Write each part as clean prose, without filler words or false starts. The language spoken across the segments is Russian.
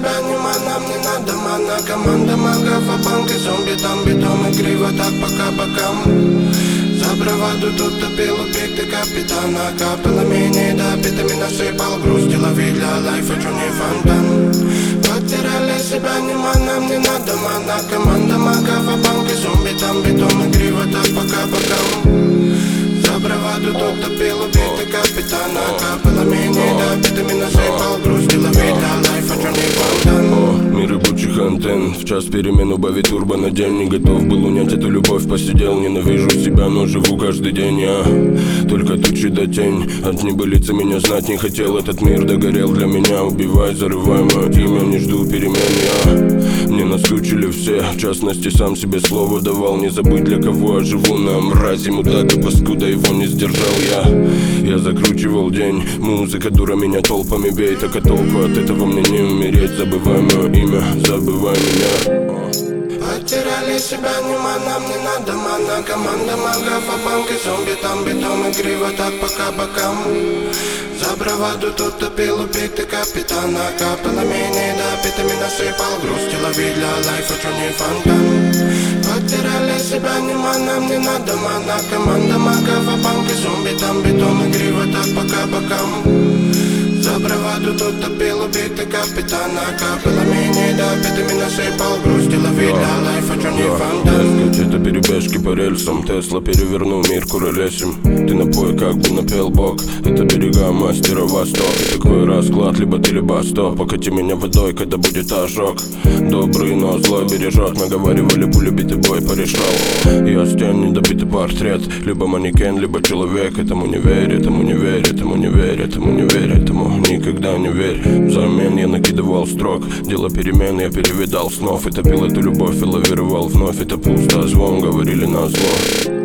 себя нема, нам не надо мана. Команда магов, а банки, зомби, там битом и криво так пока бокам. За браваду тут топил убитый капитана. Капелами недопитыми насыпал грусть. Лови для лайфа, чё не фонтан. Потеряли себя нема, нам не надо мана. Команда магов, а банки, зомби, там битом и криво так пока бокам. За браваду тут топил убитый капитана. Капелами недопитыми насыпал грусть. Лови для лайфа, чё не фонтан. Мир ебучих антенн. В час перемен убавить турбо на день. Не готов был унять эту любовь, посидел. Ненавижу себя, но живу каждый день я. Только тучи да тень. От небылицы меня знать не хотел. Этот мир догорел для меня. Убивай, зарывай мое имя, не жду перемен я. Мне наскучили все, в частности сам себе слово давал. Не забыть, для кого я живу, на мрази, мудак и паскуда, его не сдержал я. Я закручивал день, музыка дура меня толпами бей. Так а толку от этого мне не умереть. Забывай мое имя, забывай меня. Потеряли себя нема, нам не надо мана. Команда магов, а банки, зомби, там битом и криво так пока бокам. За браваду тут топил убитый капитана. Капелами недопитыми насыпал грусть. Лови для лайфа, чё не фонтан. Потеряли себя нема, нам не надо мана. Команда магов, а банки, зомби, там битом и криво так пока бокам. За браваду тут топил убитый капитана. Капелами недопитыми насыпал грусть. Лови для лайфа, чё не фонтан. Это перебежки по рельсам. Тесла перевернул мир куролесим. Ты напой, как бы напел бог. Это берега мастера Восток. И такой расклад, либо ты, либо стоп. Покати меня водой, когда будет ожог. Добрый, но злой бережет. Мы говорили, пуля битый бой порешал. Я стен, недобитый портрет. Либо манекен, либо человек. Этому не верь, этому не верь, этому не верь, этому не верь, этому никогда не верь. Взамен я накидывал строк. Дело перемен, я перевидал снов. И топил эту любовь и лавировал вновь. Это пусто, звон говорили на зло.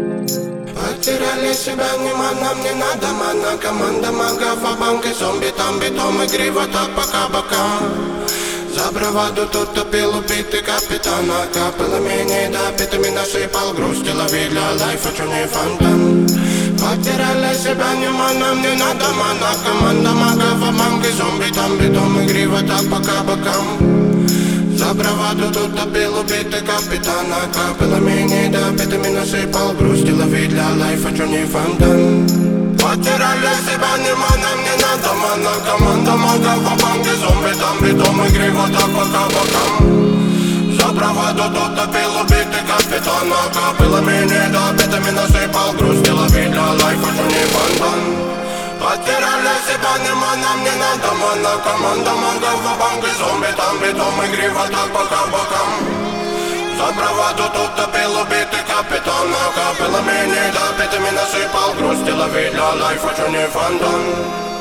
Потеряли себя нема, нам не надо мана. Команда магов, а банки, зомби, там битом и криво так пока бокам. За браваду тут топил убитый капитана. Капелами недопитыми насыпал грусть. Лови для лайфа, чё не фонтан. Потеряли себя нема, нам не надо мана. Команда магов, а банки, зомби, там битом и криво так пока бокам. За браваду тут топил убитый капитана. Капелами недопитыми насыпал грусть. Лови для лайфа, чё не фонтан. Потеряли себя нема, нам не надо мана. Команда магов, а банки, зомби, там битом и криво так пока бокам. За браваду тут топил убитый капитана. Капелами недопитыми насыпал грусть. Лови для лайфа, чё не фонтан. Потеряли себя нема, нам не надо мана. Команда магов, а банки, зомби, там битом и криво так пока бокам. За браваду тут топил убитый капитана. Капелами недопитыми насыпал грусть. Лови для лайфа, чё не фонтан.